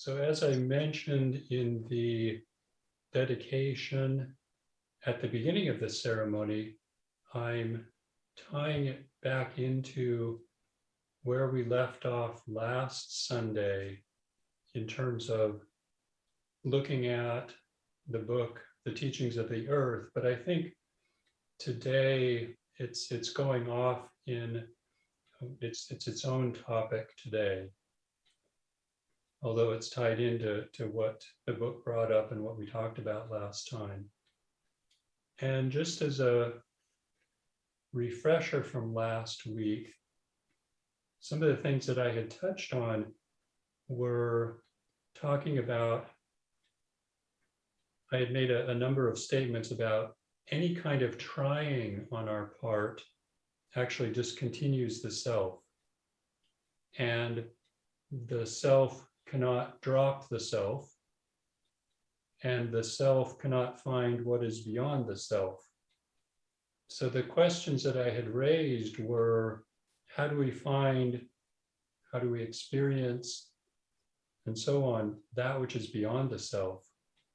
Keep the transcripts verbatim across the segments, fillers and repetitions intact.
So as I mentioned in the dedication at the beginning of the ceremony, I'm tying it back into where we left off last Sunday in terms of looking at the book, The Teachings of the Earth. But I think today it's it's going off in it's it's its own topic today, although it's tied into to what the book brought up and what we talked about last time. And just as a refresher from last week, some of the things that I had touched on were talking about, I had made a, a number of statements about any kind of trying on our part actually discontinues the self. And the self cannot drop the self, and the self cannot find what is beyond the self. So the questions that I had raised were, how do we find, how do we experience, and so on, that which is beyond the self?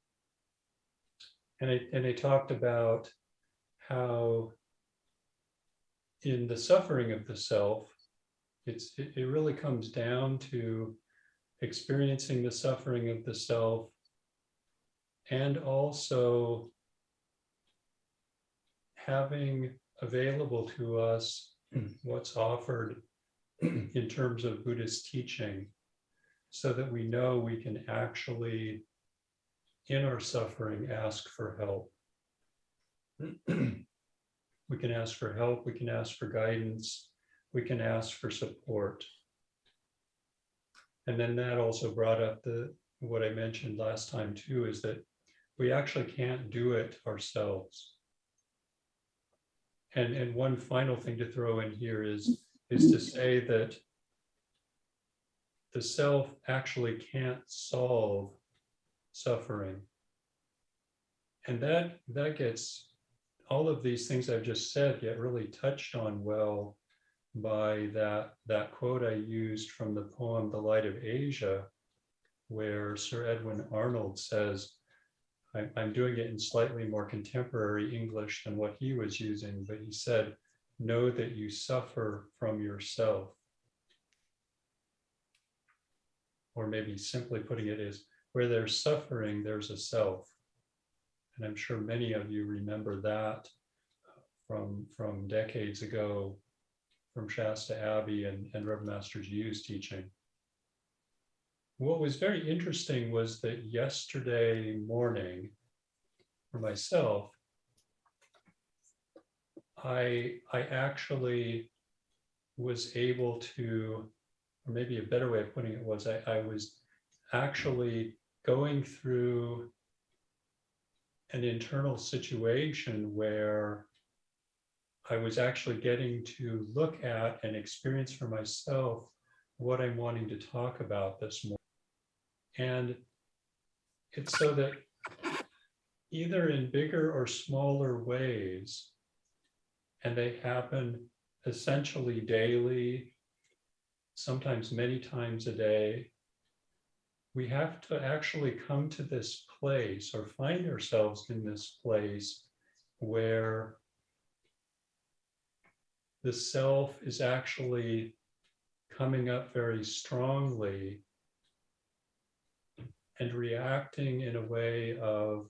And I, and I talked about how in the suffering of the self, it's, it, it really comes down to experiencing the suffering of the self, and also having available to us what's offered in terms of Buddhist teaching, so that we know we can actually, in our suffering, ask for help. We can ask for help, we can ask for guidance, we can ask for support. And then that also brought up the what I mentioned last time too, is that we actually can't do it ourselves. And, and one final thing to throw in here is, is to say that the self actually can't solve suffering. And that, that gets, all of these things I've just said get really touched on well by that, that quote I used from the poem, The Light of Asia, where Sir Edwin Arnold says, I, I'm doing it in slightly more contemporary English than what he was using, but he said, know that you suffer from yourself. Or maybe simply putting it is, where there's suffering, there's a self. And I'm sure many of you remember that from, from decades ago, from Shasta Abbey and, and Reverend Master Jiu's teaching. What was very interesting was that yesterday morning, for myself, I, I actually was able to, or maybe a better way of putting it was, I, I was actually going through an internal situation where I was actually getting to look at and experience for myself what I'm wanting to talk about this morning. And it's so that either in bigger or smaller ways, and they happen essentially daily, sometimes many times a day, we have to actually come to this place or find ourselves in this place where the self is actually coming up very strongly and reacting in a way of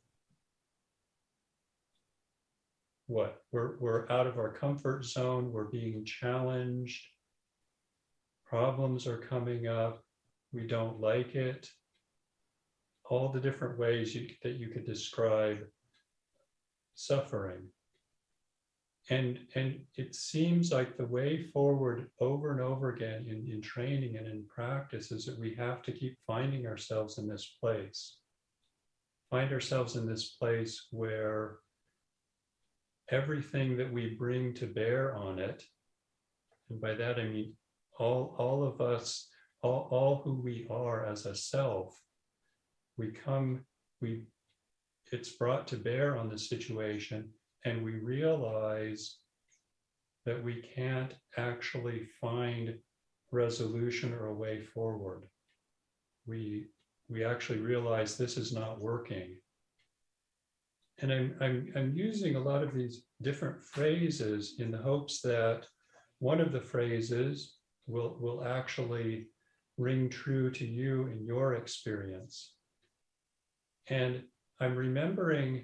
what? We're, we're out of our comfort zone, we're being challenged, problems are coming up, we don't like it. All the different ways you, that you could describe suffering. And, and it seems like the way forward over and over again in, in training and in practice is that we have to keep finding ourselves in this place. Find ourselves in this place where everything that we bring to bear on it, and by that I mean all, all of us, all, all who we are as a self, we come, we, it's brought to bear on the situation, and we realize that we can't actually find resolution or a way forward. We, we actually realize this is not working. And I'm, I'm, I'm using a lot of these different phrases in the hopes that one of the phrases will, will actually ring true to you in your experience. And I'm remembering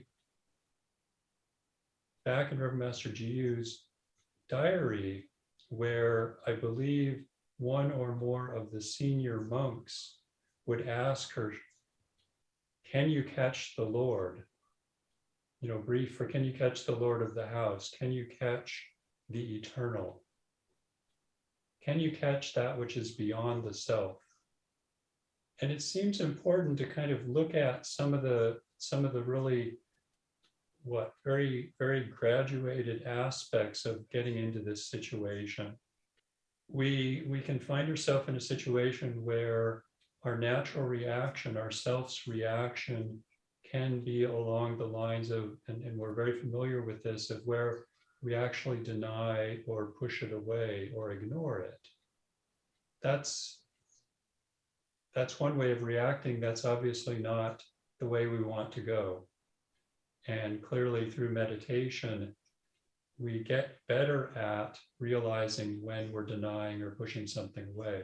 back in Reverend Master G U's diary, where I believe one or more of the senior monks would ask her, can you catch the Lord? You know, brief for, can you catch the Lord of the house? Can you catch the eternal? Can you catch that which is beyond the self? And it seems important to kind of look at some of the, some of the really, what, very, very graduated aspects of getting into this situation. We, we can find ourselves in a situation where our natural reaction, our self's reaction, can be along the lines of, and, and we're very familiar with this, of where we actually deny or push it away or ignore it. That's, that's one way of reacting. That's obviously not the way we want to go. And clearly through meditation, we get better at realizing when we're denying or pushing something away.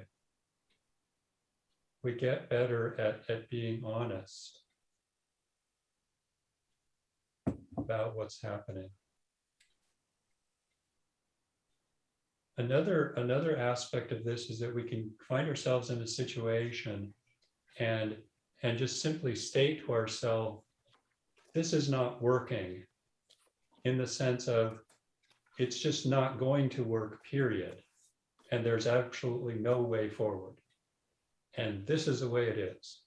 We get better at, at being honest about what's happening. Another, another aspect of this is that we can find ourselves in a situation and, and just simply state to ourselves, this is not working, in the sense of it's just not going to work, period. And there's absolutely no way forward. And this is the way it is.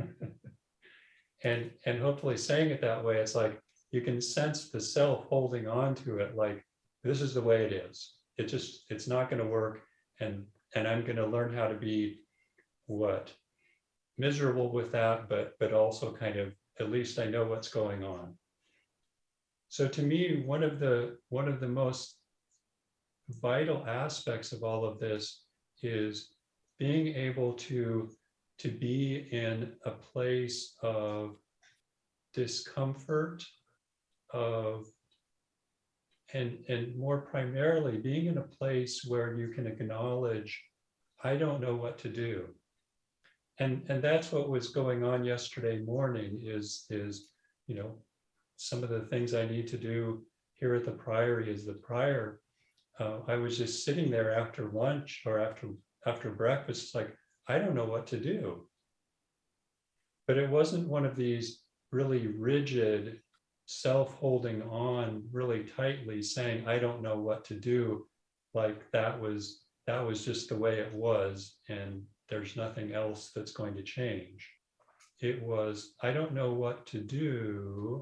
and, and hopefully saying it that way, it's like you can sense the self holding on to it, like this is the way it is. It just, it's not going to work. And, and I'm going to learn how to be what? Miserable with that, but, but also kind of, at least I know what's going on. So to me, one of the, one of the most vital aspects of all of this is being able to, to be in a place of discomfort, of, and, and more primarily being in a place where you can acknowledge, I don't know what to do. And, and that's what was going on yesterday morning is, is, you know, some of the things I need to do here at the Priory is the prior. Uh, I was just sitting there after lunch or after, after breakfast, it's like, I don't know what to do. But it wasn't one of these really rigid, self-holding on really tightly saying, I don't know what to do. Like that was, that was just the way it was. And there's nothing else that's going to change. It was, I don't know what to do.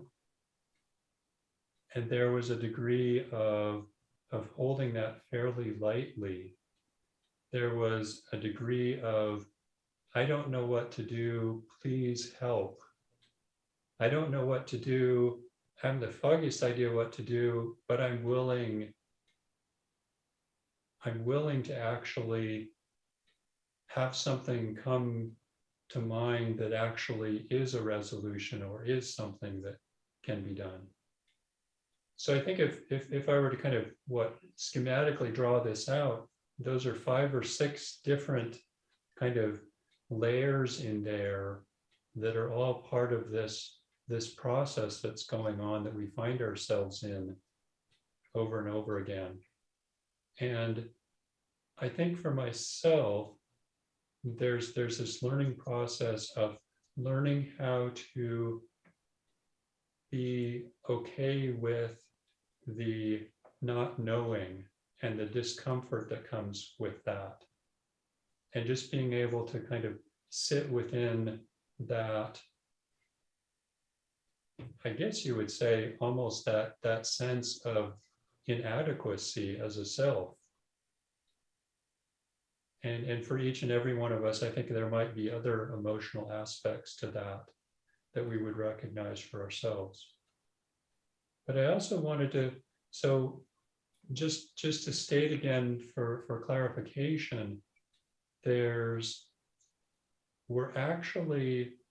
And there was a degree of, of holding that fairly lightly. There was a degree of, I don't know what to do, please help. I don't know what to do. I have the foggiest idea what to do, but I'm willing, I'm willing to actually have something come to mind that actually is a resolution or is something that can be done. So I think if, if, if I were to kind of what schematically draw this out, those are five or six different kind of layers in there that are all part of this, this process that's going on that we find ourselves in over and over again. And I think for myself, there's, there's this learning process of learning how to be okay with the not knowing and the discomfort that comes with that. And just being able to kind of sit within that, I guess you would say almost that, that sense of inadequacy as a self. And, and for each and every one of us, I think there might be other emotional aspects to that that we would recognize for ourselves. But I also wanted to, so just, just to state again for, for clarification, there's, we're actually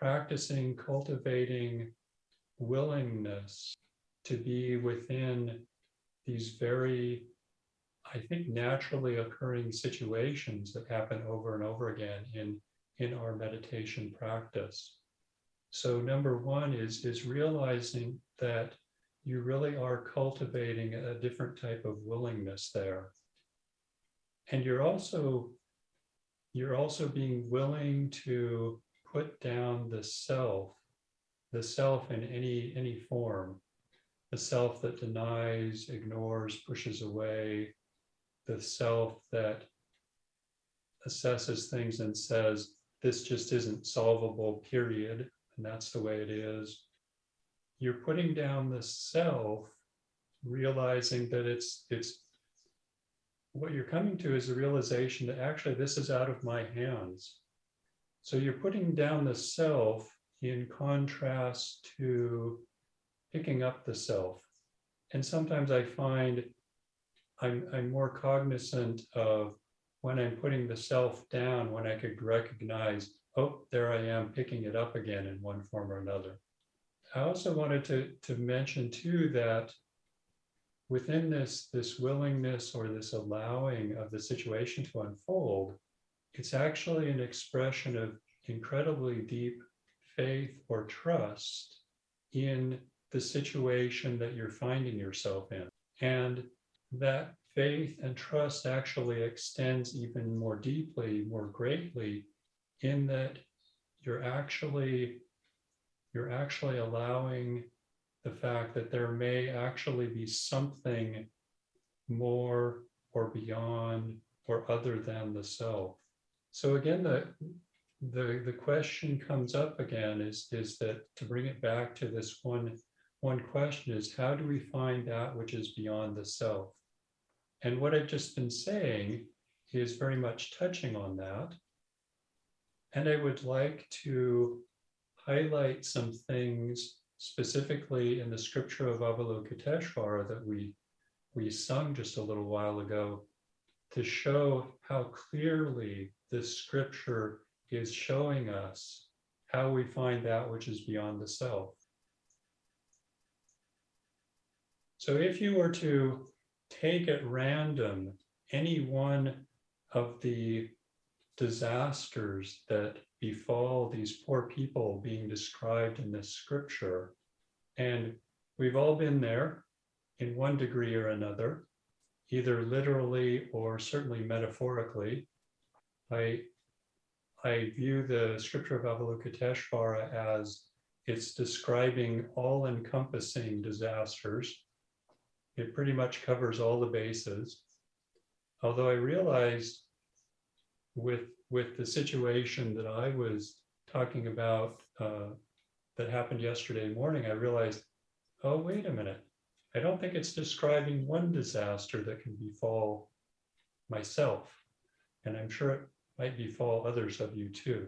practicing, cultivating willingness to be within these very, I think, naturally occurring situations that happen over and over again in, in our meditation practice. So number one is, is realizing that you really are cultivating a different type of willingness there. And you're also, you're also being willing to put down the self, the self in any, any form, the self that denies, ignores, pushes away, the self that assesses things and says, this just isn't solvable, period, and that's the way it is. You're putting down the self, realizing that it's, it's, what you're coming to is a realization that actually this is out of my hands. So you're putting down the self in contrast to picking up the self. And sometimes I find I'm, I'm more cognizant of when I'm putting the self down, when I could recognize, oh, there I am picking it up again in one form or another. I also wanted to, to mention too that within this, this willingness or this allowing of the situation to unfold, it's actually an expression of incredibly deep faith or trust in the situation that you're finding yourself in. And that faith and trust actually extends even more deeply, more greatly, in that you're actually, you're actually allowing the fact that there may actually be something more or beyond or other than the self. So again, the, the, the question comes up again is, is that to bring it back to this one, one question is, how do we find that which is beyond the self? And what I've just been saying is very much touching on that. And I would like to highlight some things specifically in the scripture of Avalokiteshvara that we, we sung just a little while ago, to show how clearly this scripture is showing us how we find that which is beyond the self. So if you were to take at random any one of the disasters that befall these poor people being described in this scripture, and we've all been there in one degree or another, either literally or certainly metaphorically. I, I view the scripture of Avalokiteshvara as it's describing all-encompassing disasters. It pretty much covers all the bases. Although I realized with, with the situation that I was talking about uh, that happened yesterday morning, I realized, oh, wait a minute. I don't think it's describing one disaster that can befall myself. And I'm sure it might befall others of you too.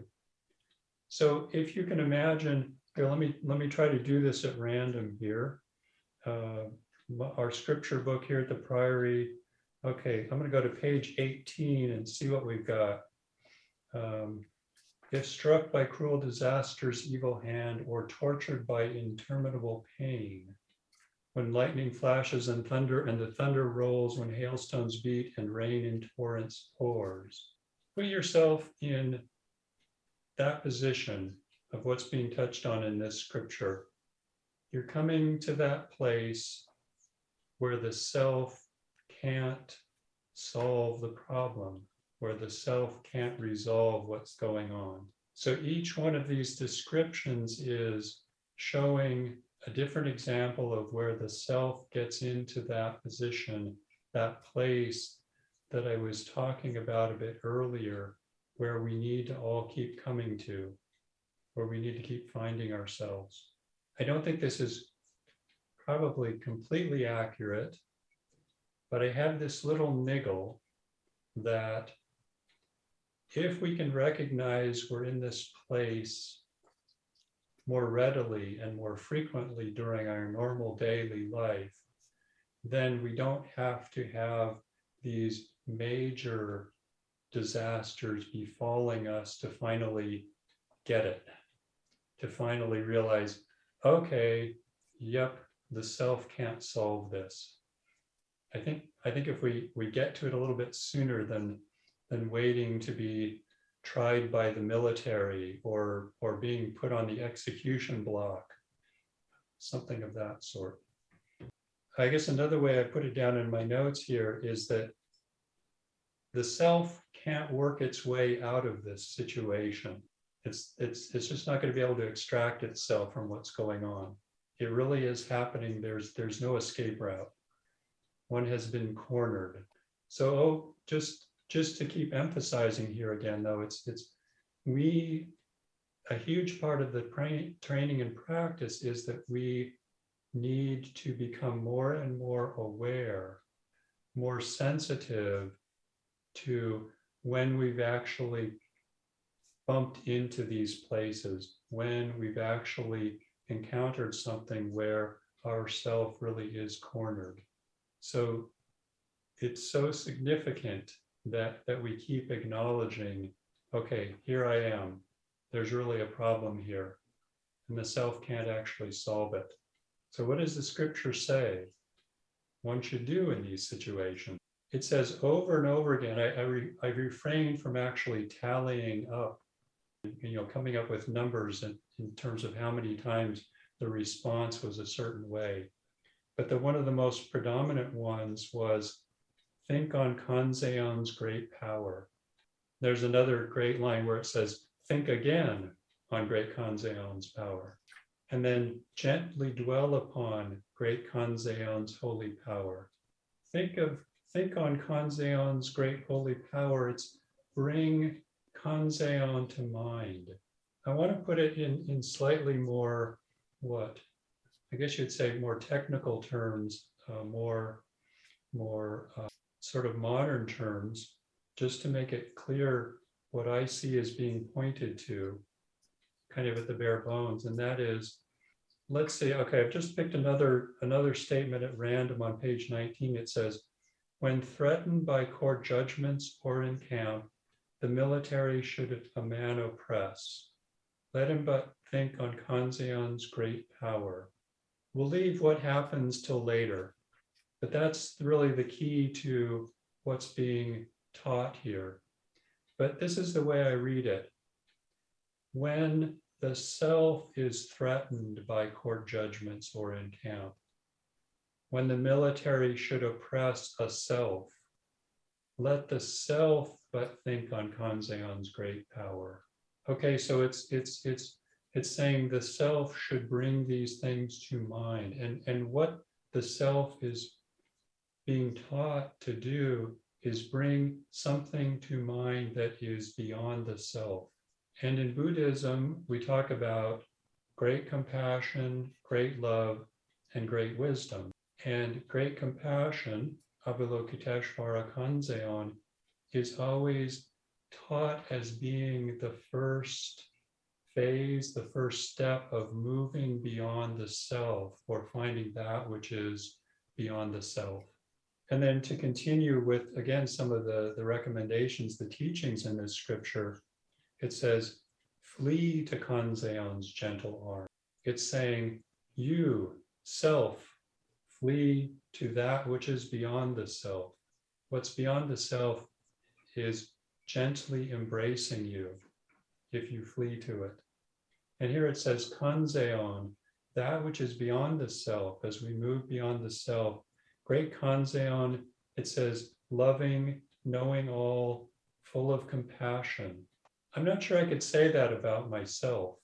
So if you can imagine, here, let me, let me try to do this at random here. Uh, our scripture book here at the Priory. Okay, I'm going to go to page eighteen and see what we've got. Um, if struck by cruel disaster's evil hand or tortured by interminable pain, when lightning flashes and thunder and the thunder rolls, when hailstones beat and rain in torrents pours, put yourself in that position of what's being touched on in this scripture. You're coming to that place where the self can't solve the problem, where the self can't resolve what's going on. So each one of these descriptions is showing a different example of where the self gets into that position, that place that I was talking about a bit earlier, where we need to all keep coming to, where we need to keep finding ourselves. I don't think this is probably completely accurate, but I have this little niggle that if we can recognize we're in this place more readily and more frequently during our normal daily life, then we don't have to have these major disasters befalling us to finally get it. to finally realize, okay, yep, the self can't solve this. I think I think if we we get to it a little bit sooner than than waiting to be tried by the military or or being put on the execution block, something of that sort. I guess another way I put it down in my notes here is that the self can't work its way out of this situation. It's it's it's just not going to be able to extract itself from what's going on. It really is happening. There's there's no escape route. One has been cornered. So oh, just just to keep emphasizing here again, though, it's it's we a huge part of the pra- training and practice is that we need to become more and more aware, more sensitive to when we've actually bumped into these places, when we've actually encountered something where our self really is cornered. So it's so significant that, that we keep acknowledging, okay, here I am. There's really a problem here, and the self can't actually solve it. So what does the scripture say one should do in these situations? It says over and over again, I, I, re, I refrain from actually tallying up, you know, coming up with numbers in, in terms of how many times the response was a certain way. But the one of the most predominant ones was, think on Kanzeon's great power. There's another great line where it says, think again on great Kanzeon's power. And then gently dwell upon great Kanzeon's holy power. Think of, think on Kanzeon's great holy power. It's bring Kanzeon to mind. I want to put it in, in slightly more, what? I guess you'd say more technical terms, uh, more, more uh, sort of modern terms, just to make it clear what I see as being pointed to, kind of at the bare bones. And that is, let's see, okay, I've just picked another, another statement at random on page nineteen. It says, when threatened by court judgments or in camp, the military should a man oppress. Let him but think on Kanzeon's great power. We'll leave what happens till later, but that's really the key to what's being taught here. But this is the way I read it. When the self is threatened by court judgments or in camp, when the military should oppress a self, let the self but think on Kanzeon's great power. Okay, so it's it's it's it's saying the self should bring these things to mind, and and what the self is being taught to do is bring something to mind that is beyond the self. And in Buddhism, we talk about great compassion, great love, and great wisdom. And great compassion, Avalokiteshvara Kanzeon, is always taught as being the first phase, the first step of moving beyond the self, or finding that which is beyond the self. And then to continue with, again, some of the, the recommendations, the teachings in this scripture, it says, flee to Kanzeon's gentle arm. It's saying, you, self, flee to that which is beyond the self. What's beyond the self is gently embracing you if you flee to it. And here it says, Kanzeon, that which is beyond the self, as we move beyond the self. Great Kanzeon, it says, loving, knowing all, full of compassion. I'm not sure I could say that about myself.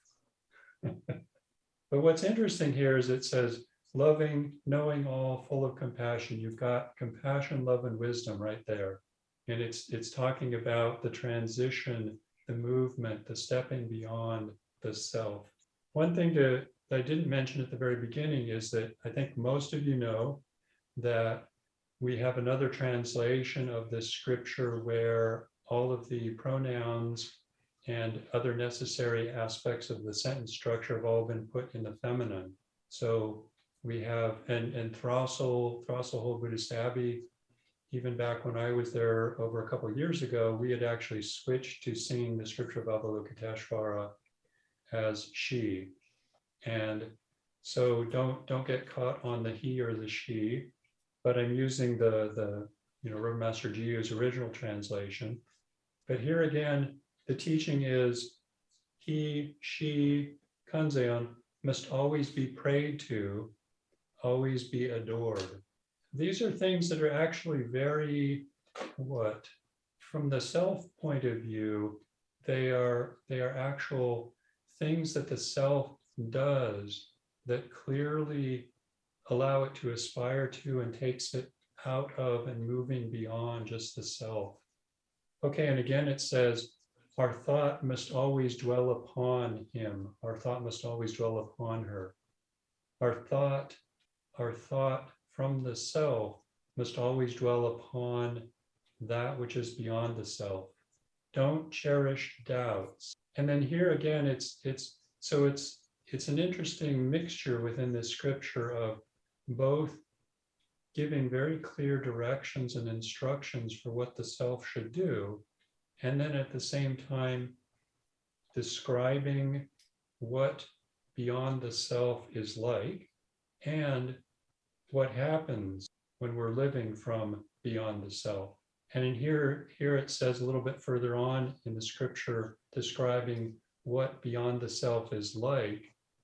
But what's interesting here is it says, loving, knowing all, full of compassion. You've got compassion, love, and wisdom right there. And it's it's talking about the transition, the movement, the stepping beyond the self. One thing to, that I didn't mention at the very beginning is that I think most of you know that we have another translation of this scripture where all of the pronouns and other necessary aspects of the sentence structure have all been put in the feminine. So we have, and, and Throstle, Throstle Whole Buddhist Abbey, even back when I was there over a couple of years ago, we had actually switched to singing the scripture of Avalokiteshvara as she. And so don't don't get caught on the he or the she, but I'm using the, the you know, Reverend Master G U's original translation. But here again, the teaching is he, she, Kanzeon must always be prayed to, always be adored. These are things that are actually very, what, from the self point of view, they are they are actual things that the self does that clearly allow it to aspire to and takes it out of and moving beyond just the self. Okay, and again it says, our thought must always dwell upon him. Our thought must always dwell upon her. Our thought, our thought from the self must always dwell upon that which is beyond the self. Don't cherish doubts. And then here again, it's it's so it's it's an interesting mixture within this scripture of both giving very clear directions and instructions for what the self should do, and then at the same time describing what beyond the self is like and what happens when we're living from beyond the self. And in here, here it says a little bit further on in the scripture describing what beyond the self is like.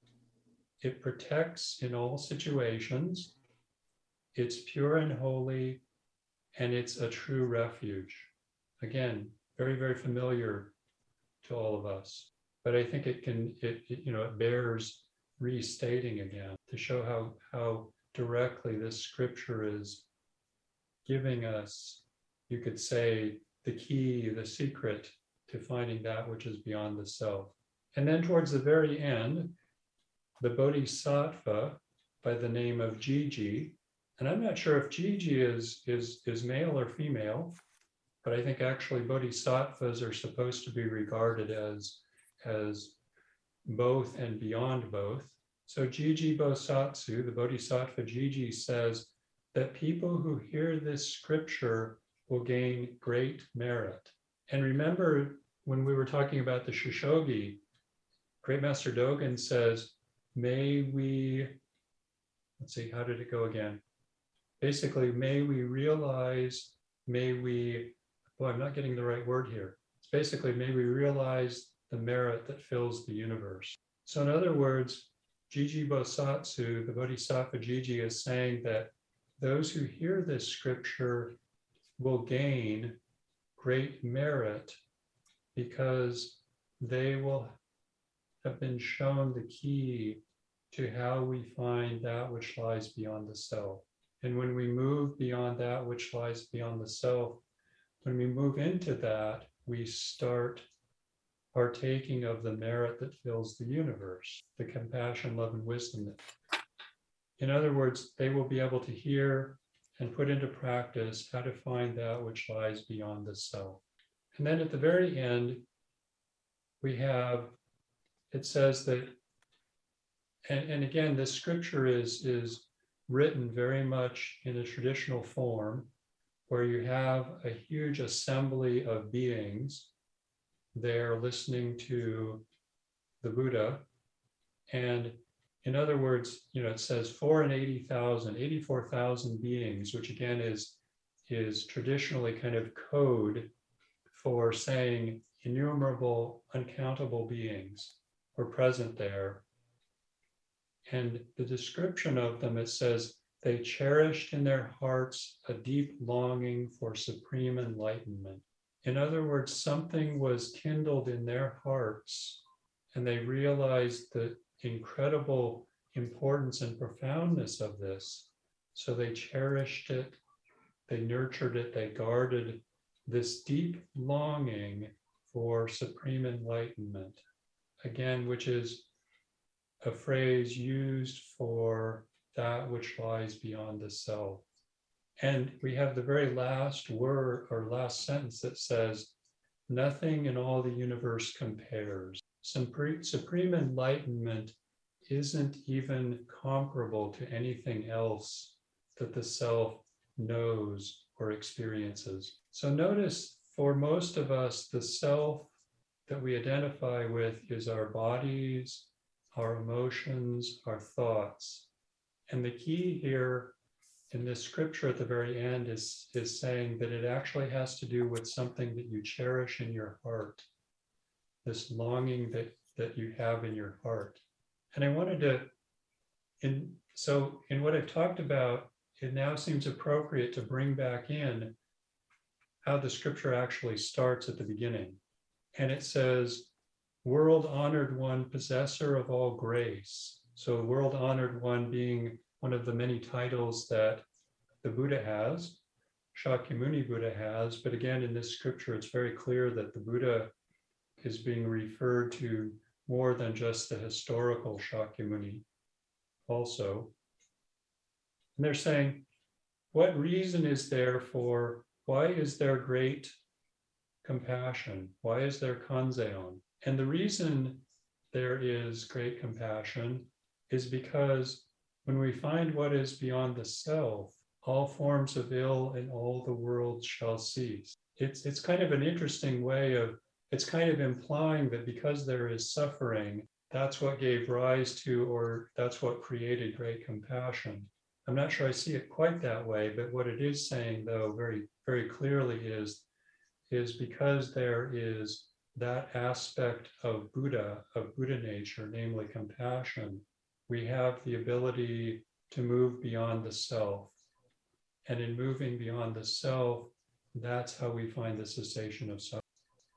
It protects in all situations, it's pure and holy, and it's a true refuge. Again, very, very familiar to all of us. But I think it can, it, it you know, it bears restating again to show how, how directly this scripture is giving us, you could say, the key, the secret to finding that which is beyond the self. And then towards the very end, the Bodhisattva by the name of Gigi, and I'm not sure if Gigi is, is, is male or female, but I think actually bodhisattvas are supposed to be regarded as, as both and beyond both. So Gigi Bosatsu, the Bodhisattva Gigi, says that people who hear this scripture will gain great merit. And remember, when we were talking about the Shishogi, Great Master Dogen says, may we, let's see, how did it go again? Basically, may we realize, may we, well, I'm not getting the right word here. It's basically, may we realize the merit that fills the universe. So in other words, Gigi Bosatsu, the Bodhisattva Gigi, is saying that those who hear this scripture will gain great merit because they will have been shown the key to how we find that which lies beyond the self. And when we move beyond that which lies beyond the self, when we move into that, we start partaking of the merit that fills the universe, the compassion, love, and wisdom. In other words, they will be able to hear and put into practice how to find that which lies beyond the self. And then at the very end, we have, it says that, and, and again, this scripture is, is written very much in a traditional form where you have a huge assembly of beings there listening to the Buddha. And in other words, you know, it says four and eighty thousand, eighty-four thousand beings, which again is, is traditionally kind of code for saying innumerable, uncountable beings were present there. And the description of them, it says, they cherished in their hearts a deep longing for supreme enlightenment. In other words, something was kindled in their hearts, and they realized the incredible importance and profoundness of this. So they cherished it, they nurtured it, they guarded this deep longing for supreme enlightenment. Again, which is a phrase used for that which lies beyond the self. And we have the very last word or last sentence that says, nothing in all the universe compares. Supreme, supreme enlightenment isn't even comparable to anything else that the self knows or experiences. So notice for most of us, the self, that we identify with is our bodies, our emotions, our thoughts. And the key here in this scripture at the very end is, is saying that it actually has to do with something that you cherish in your heart, this longing that, that you have in your heart. And I wanted to, in, so in what I've talked about, it now seems appropriate to bring back in how the scripture actually starts at the beginning. And it says, world honored one, possessor of all grace. So world honored one being one of the many titles that the Buddha has, Shakyamuni Buddha has. But again, in this scripture, it's very clear that the Buddha is being referred to more than just the historical Shakyamuni also. And they're saying, what reason is there for, why is there great compassion? Why is there kanzeon? And the reason there is great compassion is because when we find what is beyond the self, all forms of ill in all the world shall cease. It's, it's kind of an interesting way of, it's kind of implying that because there is suffering, that's what gave rise to, or that's what created great compassion. I'm not sure I see it quite that way, but what it is saying, though, very, very clearly is, is because there is that aspect of Buddha, of Buddha nature, namely compassion, we have the ability to move beyond the self. And in moving beyond the self, that's how we find the cessation of suffering.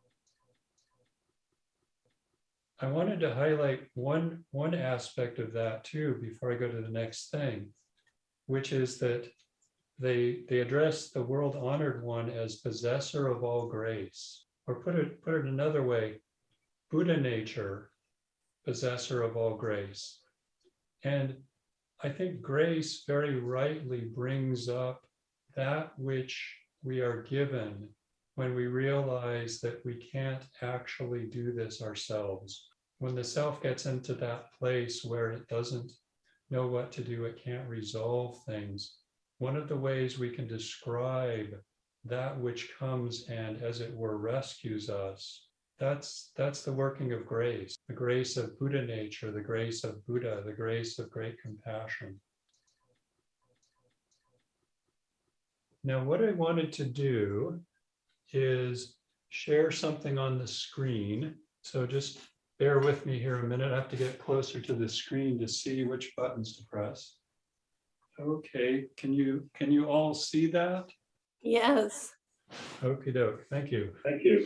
I wanted to highlight one, one aspect of that too, before I go to the next thing, which is that they, they address the world honored one as possessor of all grace, or put it, put it another way, Buddha nature, possessor of all grace. And I think grace very rightly brings up that which we are given when we realize that we can't actually do this ourselves. When the self gets into that place where it doesn't know what to do, it can't resolve things. One of the ways we can describe that which comes and, as it were, rescues us, that's, that's the working of grace, the grace of Buddha nature, the grace of Buddha, the grace of great compassion. Now, what I wanted to do is share something on the screen. So just bear with me here a minute. I have to get closer to the screen to see which buttons to press. Okay, can you can you all see that? Yes. Okie doke, thank you. Thank you.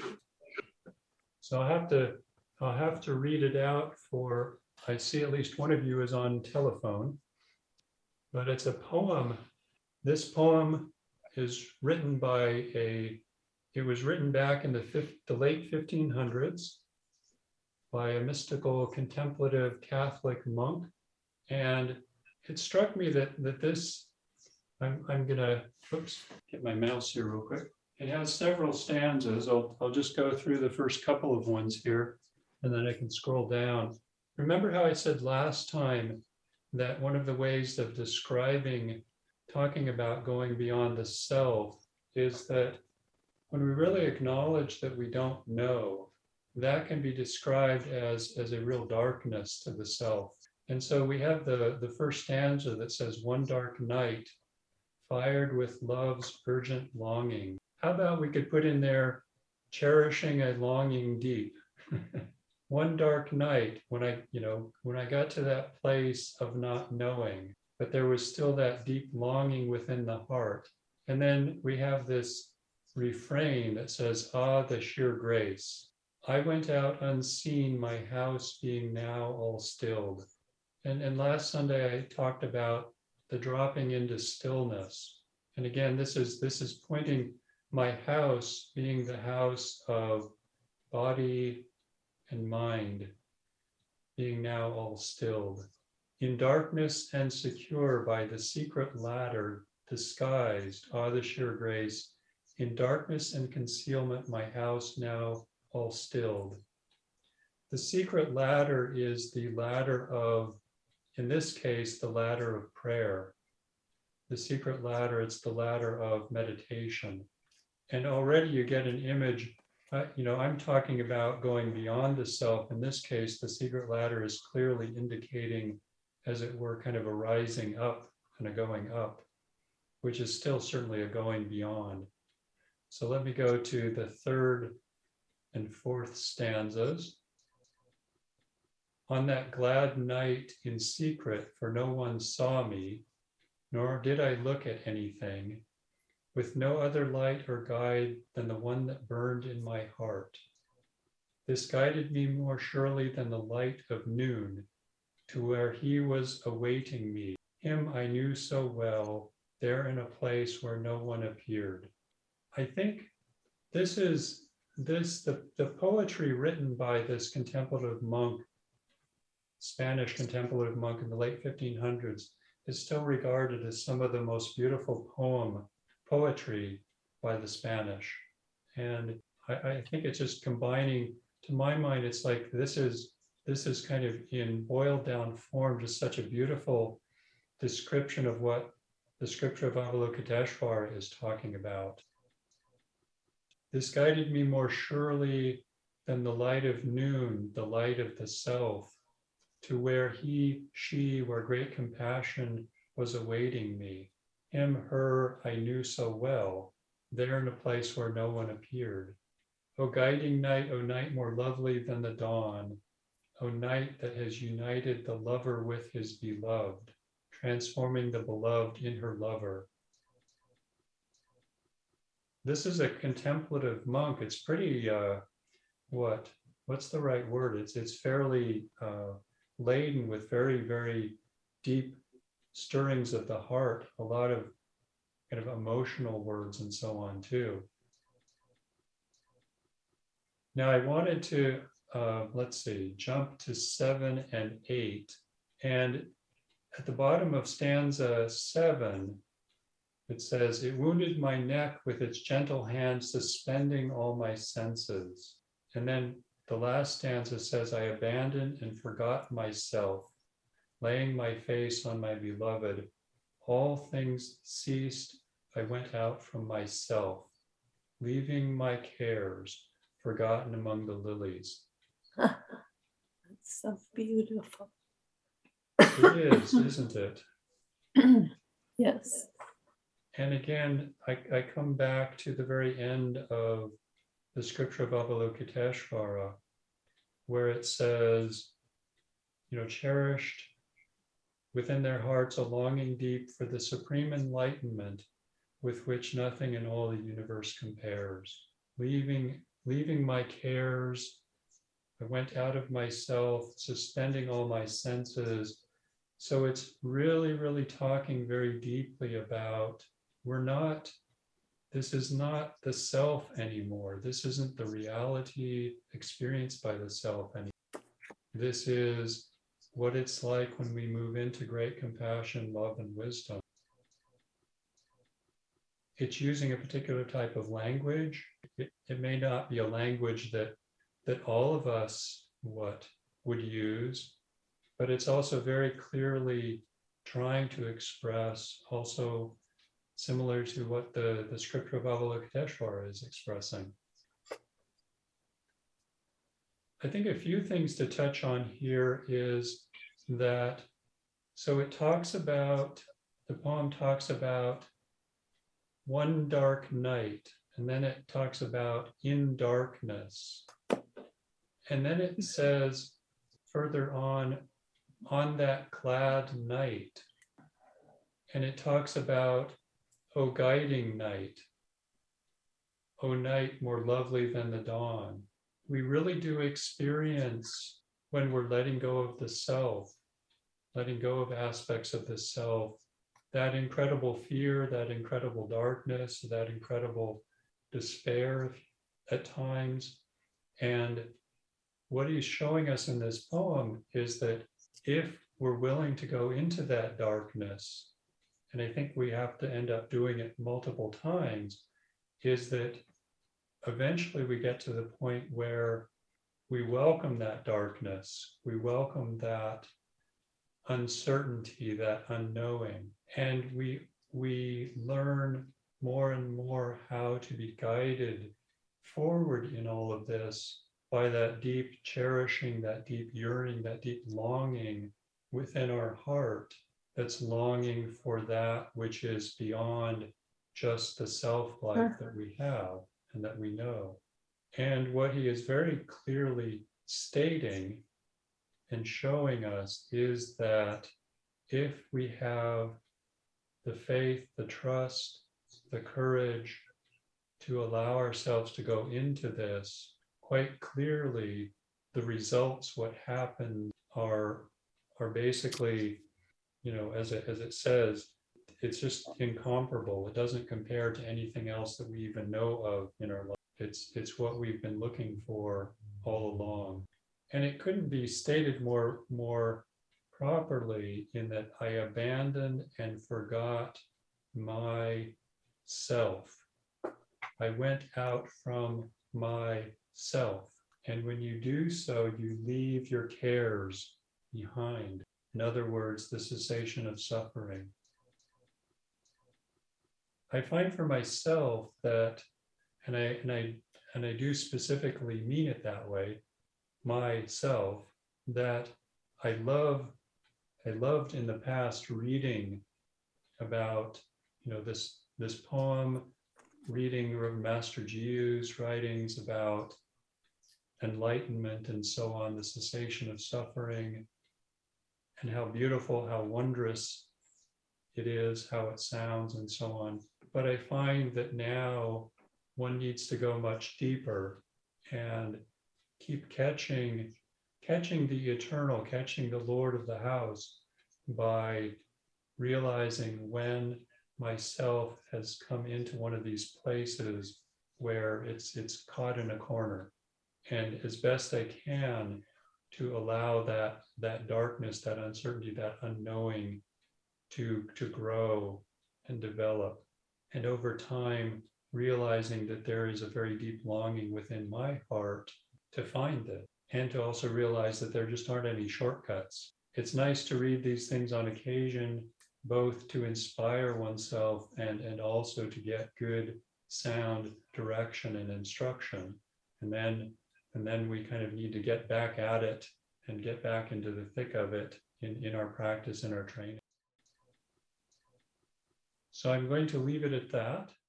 So I'll have to I'll have to read it out for, I see at least one of you is on telephone, but it's a poem. This poem is written by a, it was written back in the, fifth, the late fifteen hundreds by a mystical contemplative Catholic monk. And it struck me that, that this, I'm, I'm gonna, oops, get my mouse here real quick. It has several stanzas. I'll, I'll just go through the first couple of ones here, and then I can scroll down. Remember how I said last time that one of the ways of describing, talking about going beyond the self is that when we really acknowledge that we don't know, that can be described as, as a real darkness to the self. And so we have the, the first stanza that says, one dark night, fired with love's urgent longing. How about we could put in there, cherishing a longing deep. One dark night, when I, you know, when I got to that place of not knowing, but there was still that deep longing within the heart. And then we have this refrain that says, ah, the sheer grace. I went out unseen, my house being now all stilled. And, and last Sunday, I talked about the dropping into stillness. And again, this is, this is pointing my house being the house of body and mind, being now all stilled. In darkness and secure by the secret ladder, disguised, ah, the sheer grace. In darkness and concealment, my house now all stilled. The secret ladder is the ladder of, in this case, the ladder of prayer. The secret ladder, it's the ladder of meditation. And already you get an image I, you know, I'm talking about going beyond the self. In this case, the secret ladder is clearly indicating, as it were, kind of a rising up and a going up, which is still certainly a going beyond. So let me go to the third and fourth stanzas. On that glad night in secret, for no one saw me, nor did I look at anything, with no other light or guide than the one that burned in my heart. This guided me more surely than the light of noon to where he was awaiting me. Him I knew so well, there in a place where no one appeared. I think this is this the, the poetry written by this contemplative monk, Spanish contemplative monk in the late fifteen hundreds, is still regarded as some of the most beautiful poem poetry by the Spanish. And I, I think it's just combining, to my mind, it's like this is this is kind of in boiled down form, just such a beautiful description of what the scripture of Avalokiteshvara is talking about. This guided me more surely than the light of noon, the light of the self, to where he, she, where great compassion was awaiting me. Him, her, I knew so well, there in a place where no one appeared. O guiding night, O night more lovely than the dawn, O night that has united the lover with his beloved, transforming the beloved in her lover. This is a contemplative monk. It's pretty, uh, what, what's the right word? It's, it's fairly uh, laden with very, very deep stirrings of the heart, a lot of kind of emotional words and so on too. Now I wanted to, uh, let's see, jump to seven and eight. And at the bottom of stanza seven, it says, it wounded my neck with its gentle hand, suspending all my senses. And then the last stanza says, I abandoned and forgot myself, laying my face on my beloved. All things ceased, I went out from myself, leaving my cares, forgotten among the lilies. That's so beautiful. It is, isn't it? Yes. And again, I, I come back to the very end of the scripture of Avalokiteshvara, where it says, you know, cherished within their hearts a longing deep for the supreme enlightenment with which nothing in all the universe compares. Leaving, leaving my cares, I went out of myself, suspending all my senses. So it's really, really talking very deeply about, we're not, this is not the self anymore. This isn't the reality experienced by the self anymore. This is what it's like when we move into great compassion, love, and wisdom. It's using a particular type of language. It, it may not be a language that, that all of us what would use, but it's also very clearly trying to express, also similar to what the, the scripture of Avalokiteshvara is expressing. I think a few things to touch on here is that, so it talks about, the poem talks about one dark night, and then it talks about in darkness. And then it says further on, on that glad night. And it talks about, O guiding night, O night more lovely than the dawn. We really do experience, when we're letting go of the self, letting go of aspects of the self, that incredible fear, that incredible darkness, that incredible despair at times. And what he's showing us in this poem is that if we're willing to go into that darkness, and I think we have to end up doing it multiple times, is that eventually we get to the point where we welcome that darkness, we welcome that uncertainty, that unknowing, and we we learn more and more how to be guided forward in all of this by that deep cherishing, that deep yearning, that deep longing within our heart, that's longing for that which is beyond just the self-life that we have and that we know. And what he is very clearly stating and showing us is that if we have the faith, the trust, the courage to allow ourselves to go into this, quite clearly the results, what happened, are are basically, you know, as it, as it says, it's just incomparable. It doesn't compare to anything else that we even know of in our life. It's it's what we've been looking for all along. And it couldn't be stated more more properly in that I abandoned and forgot myself. I went out from myself. And when you do so, you leave your cares behind. In other words, the cessation of suffering. I find for myself that, and I and I and I do specifically mean it that way, myself, that I love, I loved in the past reading about, you know, this this poem, reading Master Jiu's writings about enlightenment and so on, the cessation of suffering, and how beautiful, how wondrous it is, how it sounds, and so on. But I find that now one needs to go much deeper and keep catching, catching the eternal, catching the Lord of the house by realizing when myself has come into one of these places where it's it's caught in a corner, and as best I can to allow that that darkness, that uncertainty, that unknowing to to grow and develop, and over time realizing that there is a very deep longing within my heart to find it, and to also realize that there just aren't any shortcuts. It's nice to read these things on occasion, both to inspire oneself and and also to get good sound direction and instruction, and then and then we kind of need to get back at it and get back into the thick of it in in our practice and our training. So I'm going to leave it at that.